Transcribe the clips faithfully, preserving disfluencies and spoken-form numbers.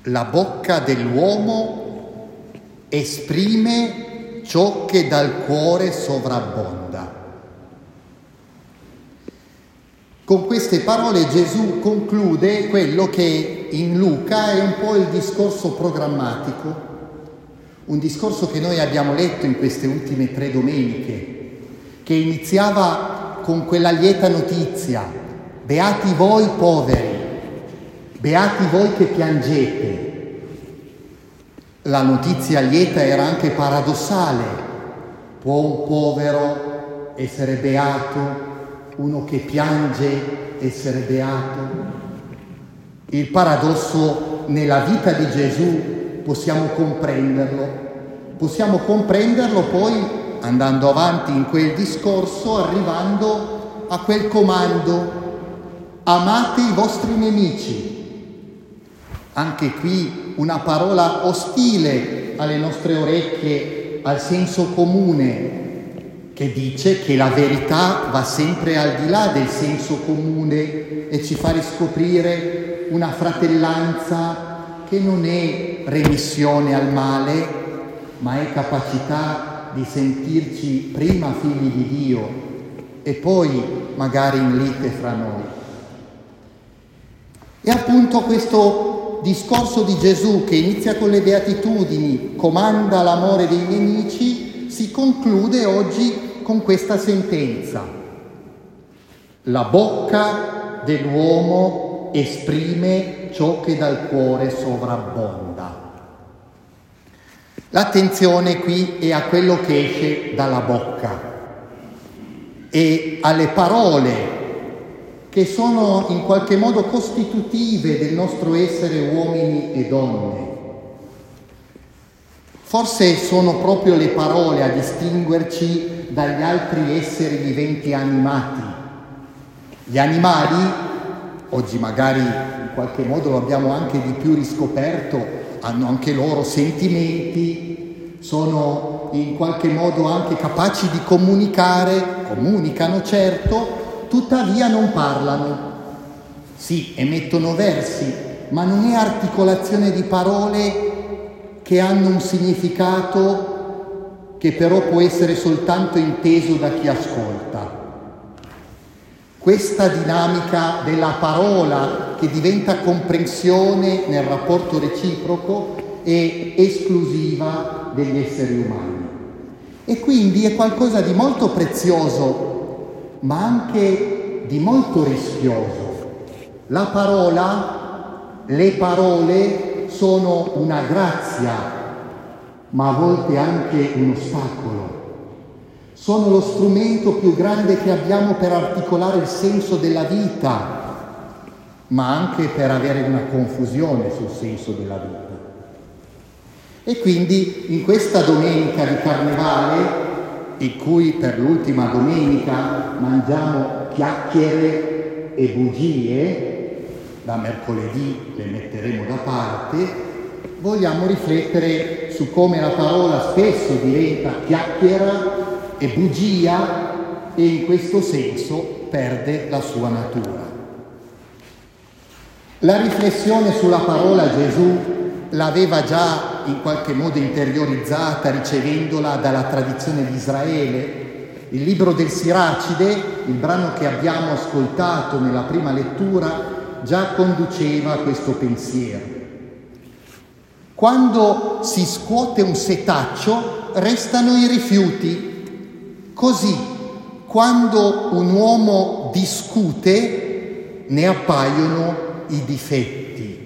La bocca dell'uomo esprime ciò che dal cuore sovrabbonda. Con queste parole Gesù conclude quello che in Luca è un po' il discorso programmatico, un discorso che noi abbiamo letto in queste ultime tre domeniche, che iniziava con quella lieta notizia: beati voi poveri, beati voi che piangete. La notizia lieta era anche paradossale. Può un povero essere beato? Uno che piange essere beato? Il paradosso nella vita di Gesù possiamo comprenderlo. Possiamo comprenderlo poi andando avanti in quel discorso, arrivando a quel comando: amate i vostri nemici. Anche qui una parola ostile alle nostre orecchie, al senso comune, che dice che la verità va sempre al di là del senso comune e ci fa riscoprire una fratellanza che non è remissione al male, ma è capacità di sentirci prima figli di Dio e poi magari in lite fra noi. E appunto questo discorso di Gesù, che inizia con le beatitudini, comanda l'amore dei nemici, si conclude oggi con questa sentenza: la bocca dell'uomo esprime ciò che dal cuore sovrabbonda. L'attenzione qui è a quello che esce dalla bocca e alle parole che sono in qualche modo costitutive del nostro essere uomini e donne. Forse sono proprio le parole a distinguerci dagli altri esseri viventi animati. Gli animali, oggi magari in qualche modo lo abbiamo anche di più riscoperto, hanno anche loro sentimenti, sono in qualche modo anche capaci di comunicare, comunicano certo, tuttavia non parlano. Sì, emettono versi, ma non è articolazione di parole che hanno un significato che però può essere soltanto inteso da chi ascolta. Questa dinamica della parola che diventa comprensione nel rapporto reciproco è esclusiva degli esseri umani. E quindi è qualcosa di molto prezioso, ma anche di molto rischioso. La parola, le parole sono una grazia, ma a volte anche un ostacolo. Sono lo strumento più grande che abbiamo per articolare il senso della vita, ma anche per avere una confusione sul senso della vita. E quindi in questa domenica di Carnevale, in cui per l'ultima domenica mangiamo chiacchiere e bugie, da mercoledì le metteremo da parte, vogliamo riflettere su come la parola spesso diventa chiacchiera e bugia e in questo senso perde la sua natura. La riflessione sulla parola Gesù l'aveva già in qualche modo interiorizzata ricevendola dalla tradizione di Israele. Il libro del Siracide, il brano che abbiamo ascoltato nella prima lettura, già conduceva a questo pensiero. Quando si scuote un setaccio, restano i rifiuti. Così, quando un uomo discute, ne appaiono i difetti.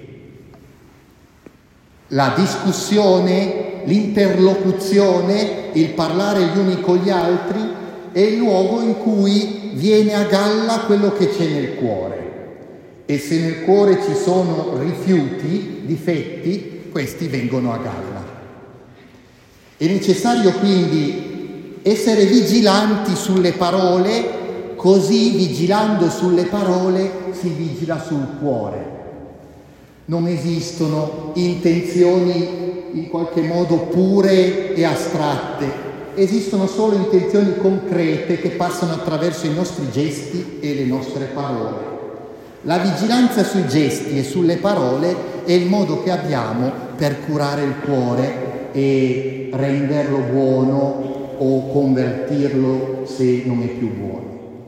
La discussione, l'interlocuzione, il parlare gli uni con gli altri è il luogo in cui viene a galla quello che c'è nel cuore. E se nel cuore ci sono rifiuti, difetti, questi vengono a galla. È necessario quindi essere vigilanti sulle parole, così vigilando sulle parole si vigila sul cuore. Non esistono intenzioni in qualche modo pure e astratte, esistono solo intenzioni concrete che passano attraverso i nostri gesti e le nostre parole. La vigilanza sui gesti e sulle parole è il modo che abbiamo per curare il cuore e renderlo buono o convertirlo se non è più buono.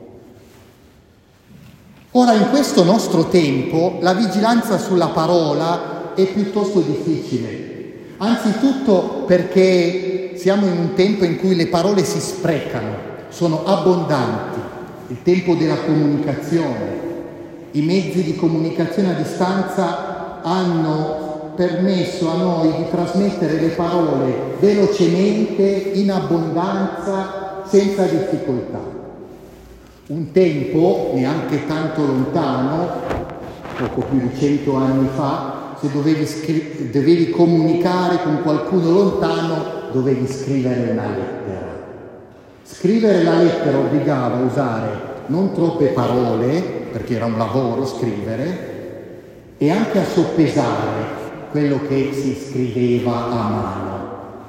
Ora, in questo nostro tempo, la vigilanza sulla parola è piuttosto difficile. Anzitutto perché siamo in un tempo in cui le parole si sprecano, sono abbondanti, il tempo della comunicazione. I mezzi di comunicazione a distanza hanno permesso a noi di trasmettere le parole velocemente, in abbondanza, senza difficoltà. Un tempo, neanche tanto lontano, poco più di cento anni fa, se dovevi, scri- dovevi comunicare con qualcuno lontano, dovevi scrivere una lettera. Scrivere la lettera obbligava a usare non troppe parole, perché era un lavoro scrivere, e anche a soppesare quello che si scriveva a mano.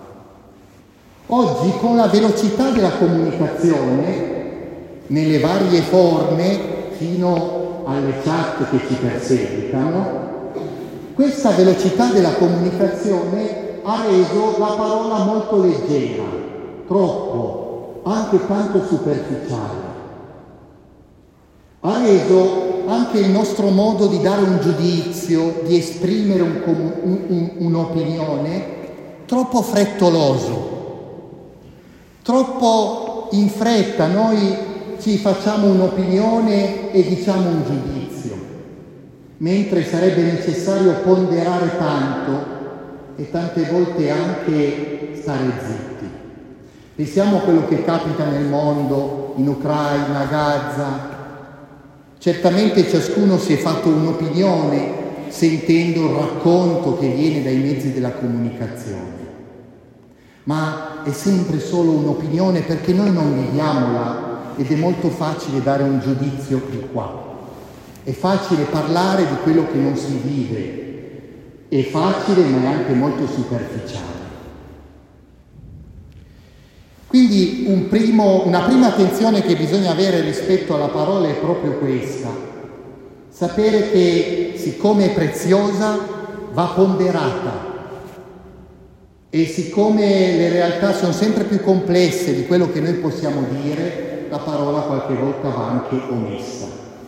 Oggi, con la velocità della comunicazione, nelle varie forme, fino alle chat che ci perseguitano, questa velocità della comunicazione ha reso la parola molto leggera, troppo, anche tanto superficiale. Ha reso anche il nostro modo di dare un giudizio, di esprimere un, un, un, un'opinione, troppo frettoloso, troppo in fretta. Noi ci facciamo un'opinione e diciamo un giudizio, mentre sarebbe necessario ponderare tanto e tante volte anche stare zitti. Pensiamo a quello che capita nel mondo, in Ucraina, a Gaza. Certamente ciascuno si è fatto un'opinione sentendo il racconto che viene dai mezzi della comunicazione, ma è sempre solo un'opinione perché noi non viviamo là. Ed è molto facile dare un giudizio di qua, è facile parlare di quello che non si vive, è facile ma è anche molto superficiale. Quindi un primo, una prima attenzione che bisogna avere rispetto alla parola è proprio questa: sapere che siccome è preziosa va ponderata, e siccome le realtà sono sempre più complesse di quello che noi possiamo dire, la parola qualche volta va anche omessa.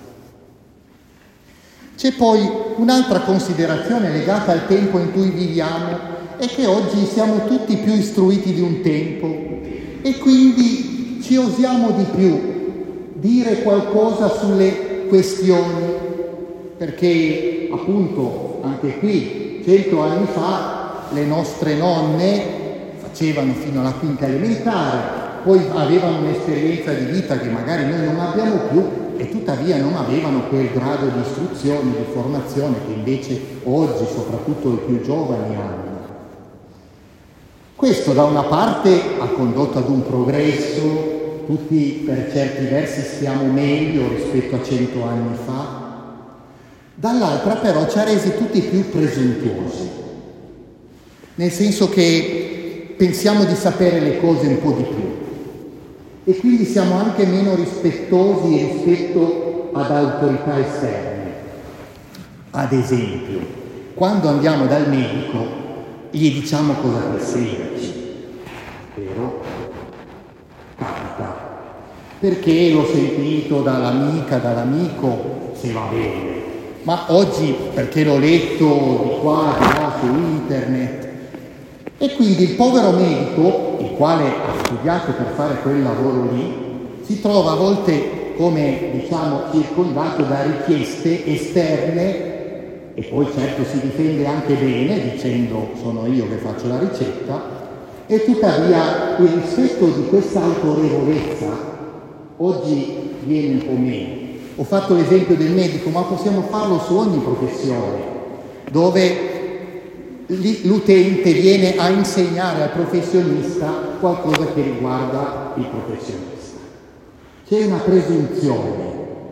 C'è poi un'altra considerazione legata al tempo in cui viviamo, è che oggi siamo tutti più istruiti di un tempo e quindi ci osiamo di più dire qualcosa sulle questioni, perché appunto anche qui cento anni fa le nostre nonne facevano fino alla quinta elementare, poi avevano un'esperienza di vita che magari noi non abbiamo più e tuttavia non avevano quel grado di istruzione, di formazione che invece oggi, soprattutto i più giovani, hanno. Questo da una parte ha condotto ad un progresso, tutti per certi versi stiamo meglio rispetto a cento anni fa, dall'altra però ci ha resi tutti più presuntuosi, nel senso che pensiamo di sapere le cose un po' di più. E quindi siamo anche meno rispettosi rispetto ad autorità esterne. Ad esempio, quando andiamo dal medico, gli diciamo cosa prescriverci, vero? Capita. Perché l'ho sentito dall'amica, dall'amico, se va bene. Ma oggi perché l'ho letto di qua, di là, su internet. E quindi il povero medico, il quale ha studiato per fare quel lavoro lì, si trova a volte, come diciamo, circondato da richieste esterne e poi certo si difende anche bene dicendo sono io che faccio la ricetta, e tuttavia il rispetto di questa autorevolezza oggi viene un po' meno. Ho fatto l'esempio del medico, ma possiamo farlo su ogni professione, dove l'utente viene a insegnare al professionista qualcosa che riguarda il professionista. C'è una presunzione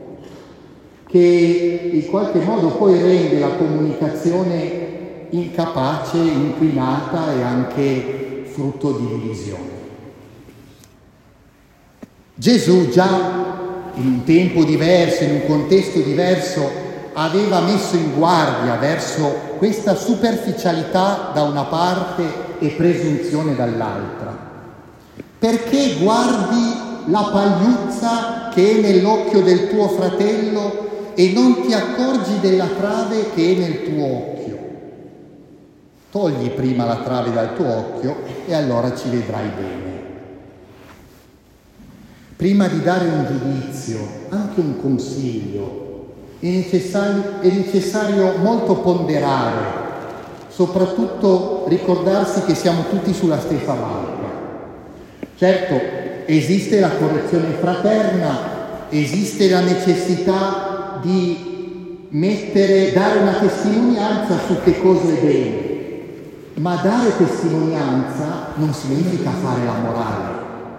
che in qualche modo poi rende la comunicazione incapace, inquinata e anche frutto di divisione. Gesù già in un tempo diverso, in un contesto diverso, aveva messo in guardia verso questa superficialità da una parte e presunzione dall'altra. Perché guardi la pagliuzza che è nell'occhio del tuo fratello e non ti accorgi della trave che è nel tuo occhio? Togli prima la trave dal tuo occhio e allora ci vedrai bene. Prima di dare un giudizio, anche un consiglio, è necessario, è necessario molto ponderare, soprattutto ricordarsi che siamo tutti sulla stessa barca. Certo, esiste la correzione fraterna, esiste la necessità di mettere, dare una testimonianza su che cosa è bene, ma dare testimonianza non significa fare la morale.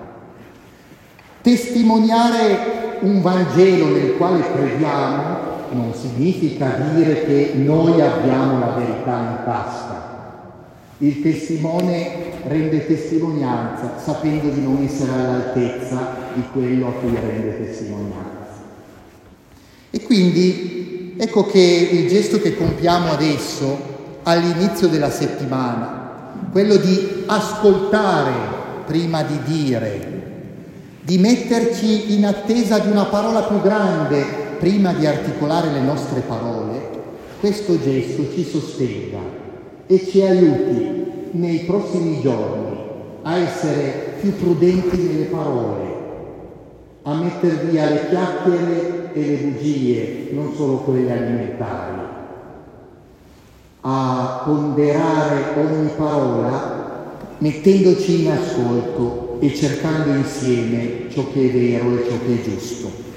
Testimoniare un Vangelo nel quale crediamo non significa dire che noi abbiamo la verità in tasca. Il testimone rende testimonianza sapendo di non essere all'altezza di quello a cui rende testimonianza. E quindi ecco che il gesto che compiamo adesso, all'inizio della settimana, quello di ascoltare prima di dire, di metterci in attesa di una parola più grande prima di articolare le nostre parole, questo gesto ci sostenga e ci aiuti nei prossimi giorni a essere più prudenti nelle parole, a metter via le chiacchiere e le bugie, non solo quelle alimentari, a ponderare ogni parola mettendoci in ascolto e cercando insieme ciò che è vero e ciò che è giusto.